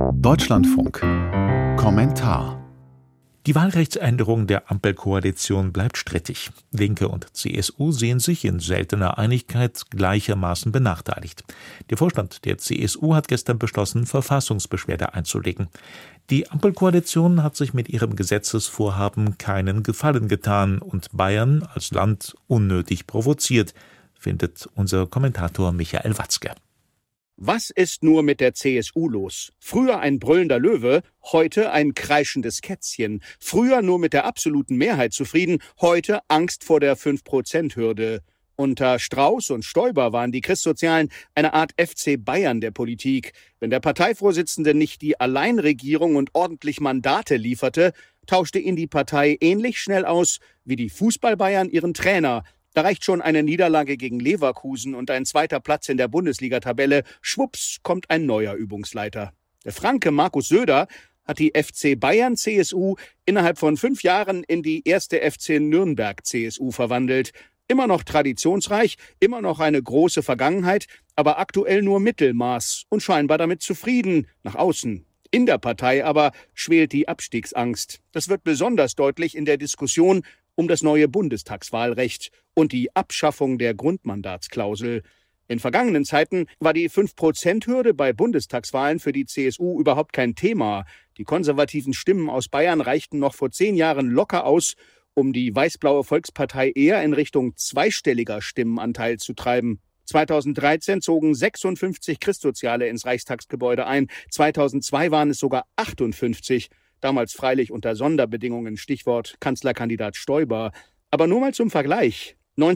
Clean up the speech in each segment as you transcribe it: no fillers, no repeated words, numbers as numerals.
Deutschlandfunk. Kommentar. Die Wahlrechtsänderung der Ampelkoalition bleibt strittig. Linke und CSU sehen sich in seltener Einigkeit gleichermaßen benachteiligt. Der Vorstand der CSU hat gestern beschlossen, Verfassungsbeschwerde einzulegen. Die Ampelkoalition hat sich mit ihrem Gesetzesvorhaben keinen Gefallen getan und Bayern als Land unnötig provoziert, findet unser Kommentator Michael Watzke. Was ist nur mit der CSU los? Früher ein brüllender Löwe, heute ein kreischendes Kätzchen. Früher nur mit der absoluten Mehrheit zufrieden, heute Angst vor der 5%-Hürde. Unter Strauß und Stoiber waren die Christsozialen eine Art FC Bayern der Politik. Wenn der Parteivorsitzende nicht die Alleinregierung und ordentlich Mandate lieferte, tauschte ihn die Partei ähnlich schnell aus wie die Fußball-Bayern ihren Trainer. Da reicht schon eine Niederlage gegen Leverkusen und ein zweiter Platz in der Bundesliga-Tabelle. Schwupps kommt ein neuer Übungsleiter. Der Franke Markus Söder hat die FC Bayern CSU innerhalb von 5 Jahren in die erste FC Nürnberg CSU verwandelt. Immer noch traditionsreich, immer noch eine große Vergangenheit, aber aktuell nur Mittelmaß und scheinbar damit zufrieden, nach außen. In der Partei aber schwelt die Abstiegsangst. Das wird besonders deutlich in der Diskussion um das neue Bundestagswahlrecht und die Abschaffung der Grundmandatsklausel. In vergangenen Zeiten war die 5%-Hürde bei Bundestagswahlen für die CSU überhaupt kein Thema. Die konservativen Stimmen aus Bayern reichten noch vor 10 Jahren locker aus, um die weiß-blaue Volkspartei eher in Richtung zweistelliger Stimmenanteil zu treiben. 2013 zogen 56 Christsoziale ins Reichstagsgebäude ein, 2002 waren es sogar 58. Damals freilich unter Sonderbedingungen, Stichwort Kanzlerkandidat Stoiber. Aber nur mal zum Vergleich.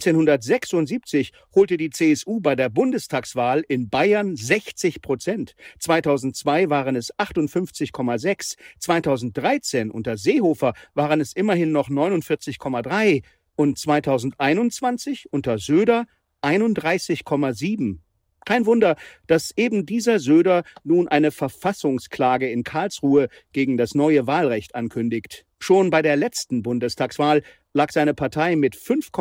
1976 holte die CSU bei der Bundestagswahl in Bayern 60%. 2002 waren es 58,6. 2013 unter Seehofer waren es immerhin noch 49,3. Und 2021 unter Söder 31,7. Kein Wunder, dass eben dieser Söder nun eine Verfassungsklage in Karlsruhe gegen das neue Wahlrecht ankündigt. Schon bei der letzten Bundestagswahl lag seine Partei mit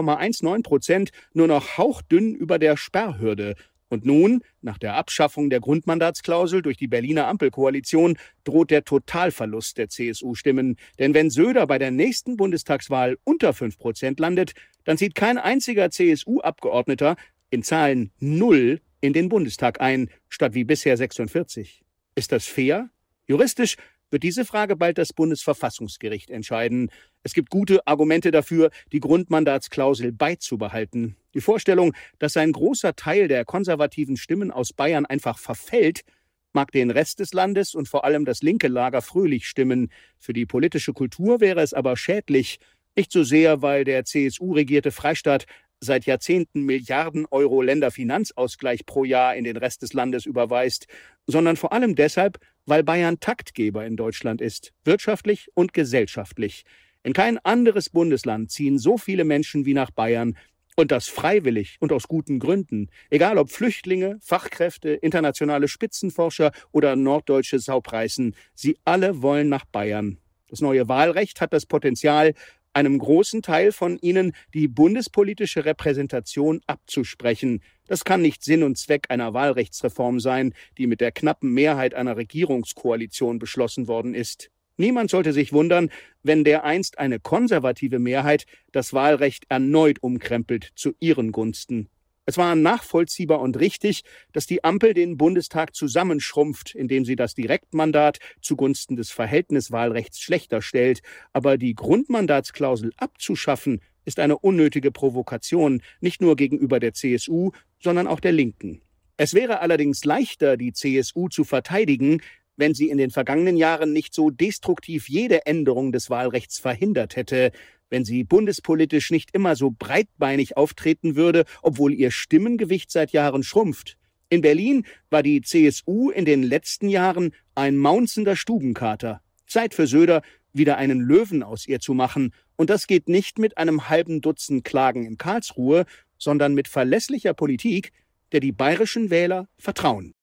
5,19% nur noch hauchdünn über der Sperrhürde. Und nun, nach der Abschaffung der Grundmandatsklausel durch die Berliner Ampelkoalition, droht der Totalverlust der CSU-Stimmen. Denn wenn Söder bei der nächsten Bundestagswahl unter 5% landet, dann zieht kein einziger CSU-Abgeordneter in Zahlen 0 in den Bundestag ein, statt wie bisher 46. Ist das fair? Juristisch wird diese Frage bald das Bundesverfassungsgericht entscheiden. Es gibt gute Argumente dafür, die Grundmandatsklausel beizubehalten. Die Vorstellung, dass ein großer Teil der konservativen Stimmen aus Bayern einfach verfällt, mag den Rest des Landes und vor allem das linke Lager fröhlich stimmen. Für die politische Kultur wäre es aber schädlich. Nicht so sehr, weil der CSU-regierte Freistaat seit Jahrzehnten Milliarden Euro Länderfinanzausgleich pro Jahr in den Rest des Landes überweist, sondern vor allem deshalb, weil Bayern Taktgeber in Deutschland ist, wirtschaftlich und gesellschaftlich. In kein anderes Bundesland ziehen so viele Menschen wie nach Bayern, und das freiwillig und aus guten Gründen. Egal ob Flüchtlinge, Fachkräfte, internationale Spitzenforscher oder norddeutsche Saupreisen, sie alle wollen nach Bayern. Das neue Wahlrecht hat das Potenzial, einem großen Teil von ihnen die bundespolitische Repräsentation abzusprechen. Das kann nicht Sinn und Zweck einer Wahlrechtsreform sein, die mit der knappen Mehrheit einer Regierungskoalition beschlossen worden ist. Niemand sollte sich wundern, wenn dereinst eine konservative Mehrheit das Wahlrecht erneut umkrempelt zu ihren Gunsten. Es war nachvollziehbar und richtig, dass die Ampel den Bundestag zusammenschrumpft, indem sie das Direktmandat zugunsten des Verhältniswahlrechts schlechter stellt. Aber die Grundmandatsklausel abzuschaffen, ist eine unnötige Provokation, nicht nur gegenüber der CSU, sondern auch der Linken. Es wäre allerdings leichter, die CSU zu verteidigen, wenn sie in den vergangenen Jahren nicht so destruktiv jede Änderung des Wahlrechts verhindert hätte, wenn sie bundespolitisch nicht immer so breitbeinig auftreten würde, obwohl ihr Stimmengewicht seit Jahren schrumpft. In Berlin war die CSU in den letzten Jahren ein maunzender Stubenkater. Zeit für Söder, wieder einen Löwen aus ihr zu machen. Und das geht nicht mit einem halben Dutzend Klagen in Karlsruhe, sondern mit verlässlicher Politik, der die bayerischen Wähler vertrauen.